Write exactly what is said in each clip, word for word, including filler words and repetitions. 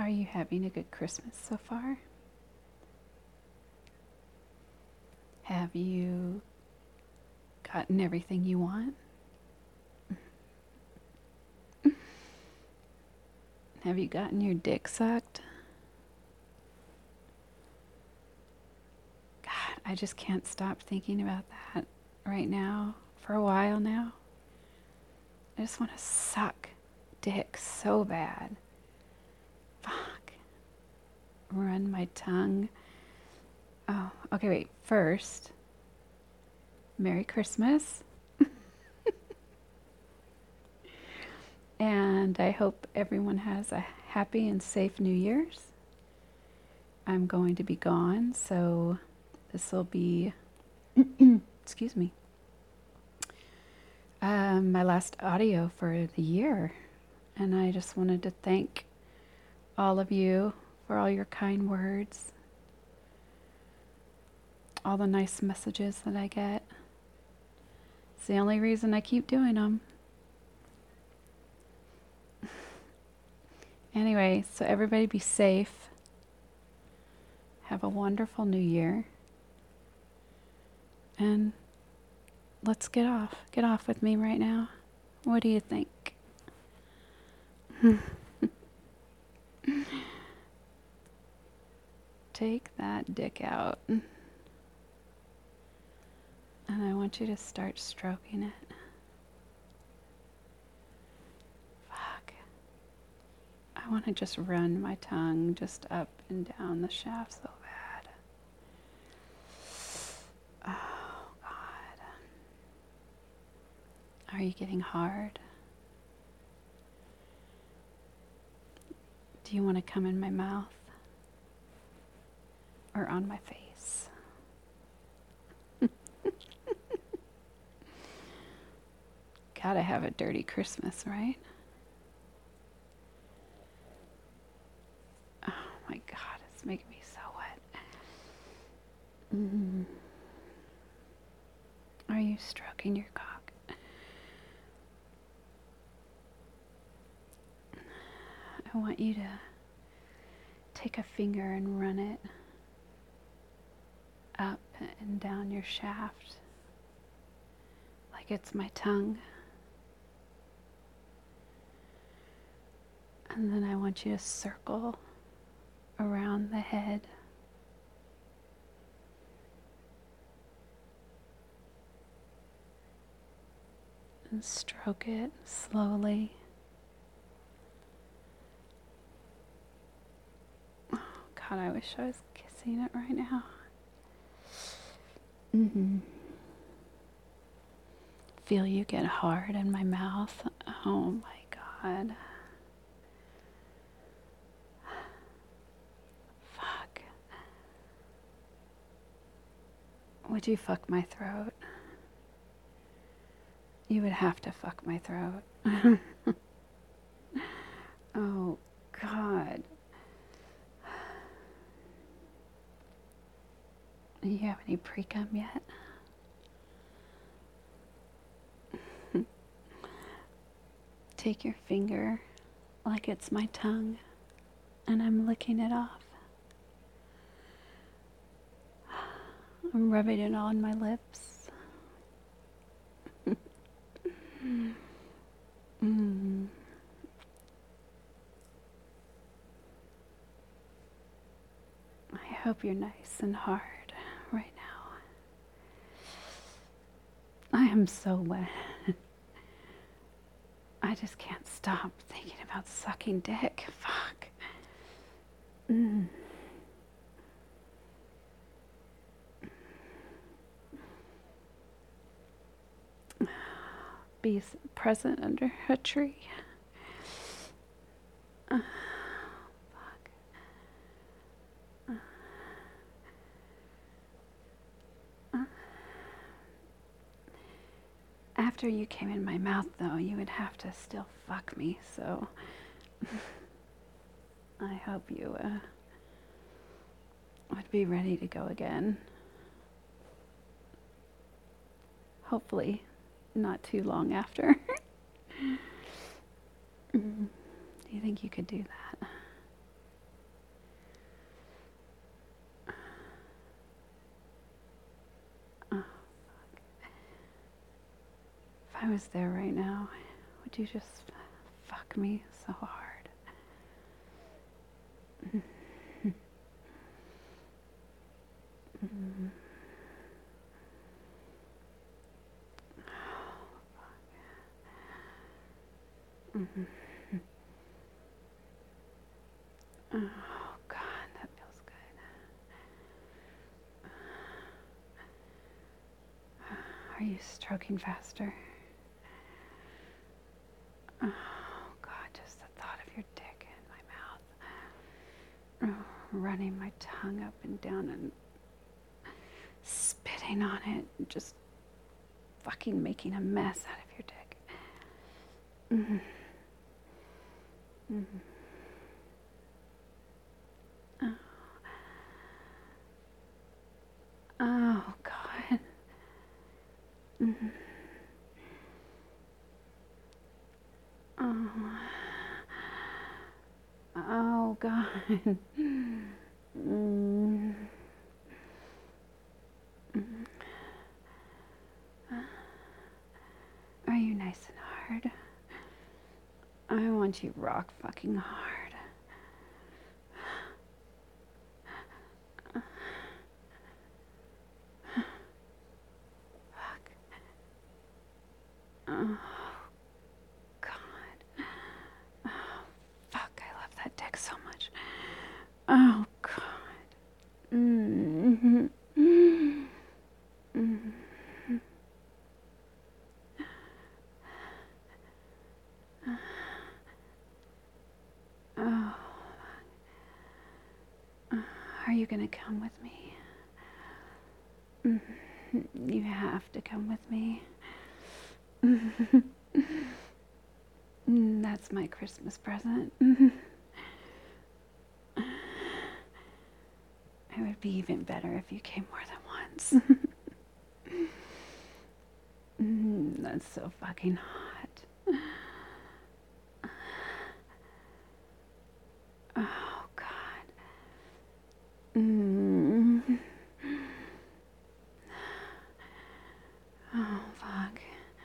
Are you having a good Christmas so far? Have you gotten everything you want? Have you gotten your dick sucked? God, I just can't stop thinking about that right now, for a while now. I just want to suck dick so bad. Fuck. Run my tongue. Oh, okay, wait. First, Merry Christmas. And I hope everyone has a happy and safe New Year's. I'm going to be gone, so this will be, excuse me, um, my last audio for the year. And I just wanted to thank all of you for all your kind words, all the nice messages that I get. It's the only reason I keep doing them. Anyway, so everybody be safe. Have a wonderful new year. And let's get off. Get off with me right now. What do you think? Take that dick out. And I want you to start stroking it. Fuck. I want to just run my tongue just up and down the shaft so bad. Oh, God. Are you getting hard? Do you want to come in my mouth? Or on my face? Gotta have a dirty Christmas, right? Oh my God, it's making me so wet. Mm. Are you stroking your cock? I want you to take a finger and run it up and down your shaft like it's my tongue. And then I want you to circle around the head. And stroke it slowly. Oh, God, I wish I was kissing it right now. Mm-hmm. Feel you get hard in my mouth. Oh my God. Fuck. Would you fuck my throat? You would have to fuck my throat. Oh, God. Do you have any pre-cum yet? Take your finger like it's my tongue, and I'm licking it off. I'm rubbing it on my lips. Mm. I hope you're nice and hard right now. I am so wet. I just can't stop thinking about sucking dick. Fuck. Mm. Be present under a tree. Uh, fuck. Uh, uh. After you came in my mouth, though, you would have to still fuck me, so I hope you uh, would be ready to go again. Hopefully, not too long after. Do you think you could do that? I was there right now, would you just fuck me so hard? Mm. Mm-hmm. Oh, God, that feels good. Are you stroking faster? Oh, God, just the thought of your dick in my mouth. Oh, running my tongue up and down and spitting on it. Just fucking making a mess out of your dick. Mm-hmm. Mm-hmm. Oh. Oh, God. Mm-hmm. Oh. Oh, God. Mm. Are you nice and hard? I want you rock fucking hard. Fuck. Oh, God. Oh, fuck, I love that dick so much. Oh, God. Mm-hmm. Mm-hmm. Oh. Are you gonna come with me? Mm-hmm. You have to come with me. That's my Christmas present. It would be even better if you came more than once. Mm, that's so fucking hot. Oh, God. Mm. Oh, fuck.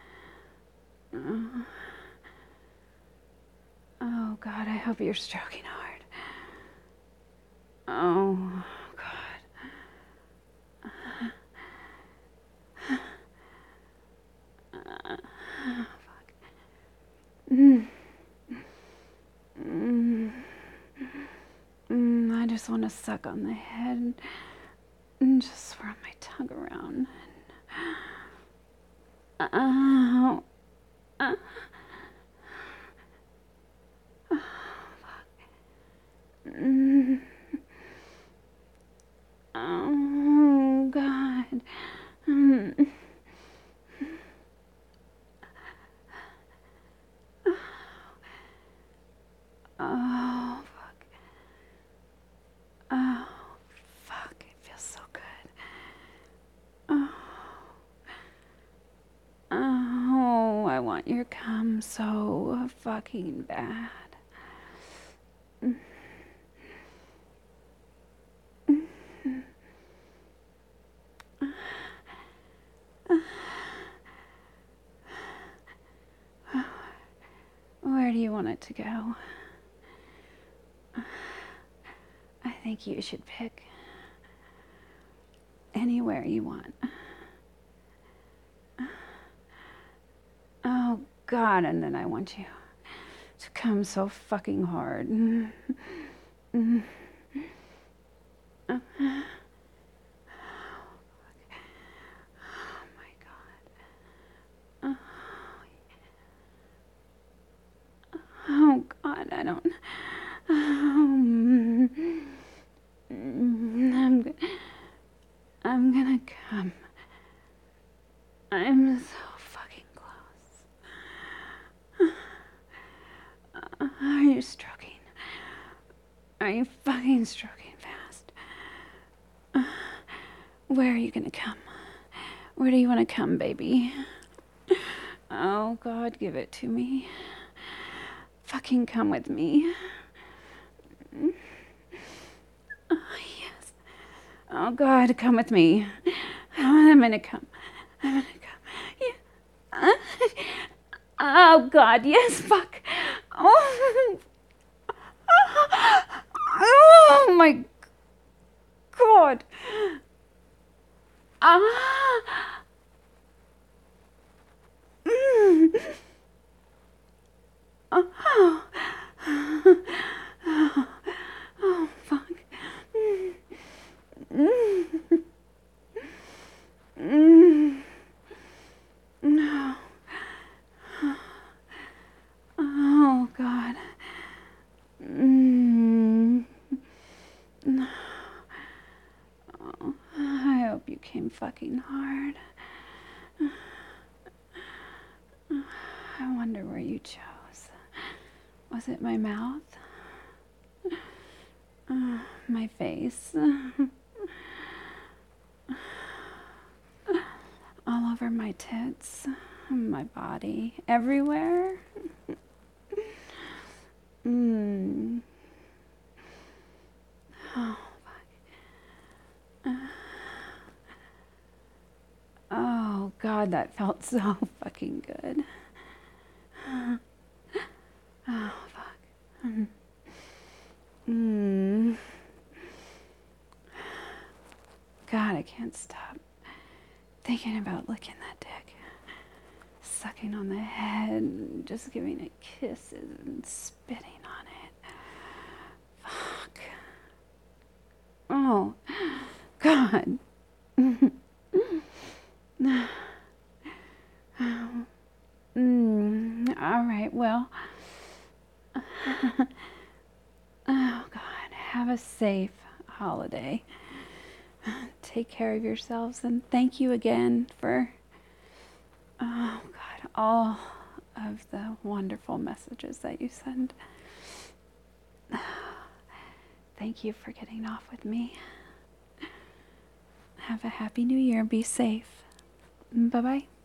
Oh. Oh, God, I hope you're stroking hard. Oh, God. Uh, fuck. Mm. Mm. Mm, I just want to suck on the head and just swirl my tongue around. Oh, uh, oh, fuck. Mm. Oh, God. Mm. Oh, fuck. Oh, fuck. It feels so good. Oh. Oh, I want your cum so fucking bad. Mm. Where do you want it to go? I think you should pick anywhere you want. Oh, God, and then I want you to come so fucking hard. Mm. Oh, my God. Oh, God, I don't... Um, I'm, g- I'm gonna come. I'm so fucking close. Uh, Are you stroking? Are you fucking stroking fast? Uh, Where are you gonna come? Where do you want to come, baby? Oh, God, give it to me. Fucking come with me. Oh, yes. Oh, God, come with me. I'm gonna come. I'm gonna come. Yeah. Oh, God, yes, fuck. Oh, oh my God. Ah. Mm. Oh. Oh, fuck. Mm. Mm. No. Oh, God. Mm. Oh, I hope you came fucking hard. I wonder where you chose. Was it my mouth? Uh, my face? All over my tits? My body? Everywhere? Mm. Oh, fuck. Oh, God, that felt so fucking good. Oh, fuck. Mm. God, I can't stop thinking about licking that dick. Sucking on the head, and just giving it kisses and spitting on it. Fuck. Oh, God. Mm, all right, well. Oh, God. Have a safe holiday. Take care of yourselves, and thank you again for, oh, God, all of the wonderful messages that you send. Thank you for getting off with me. Have a happy new year. Be safe. Bye-bye.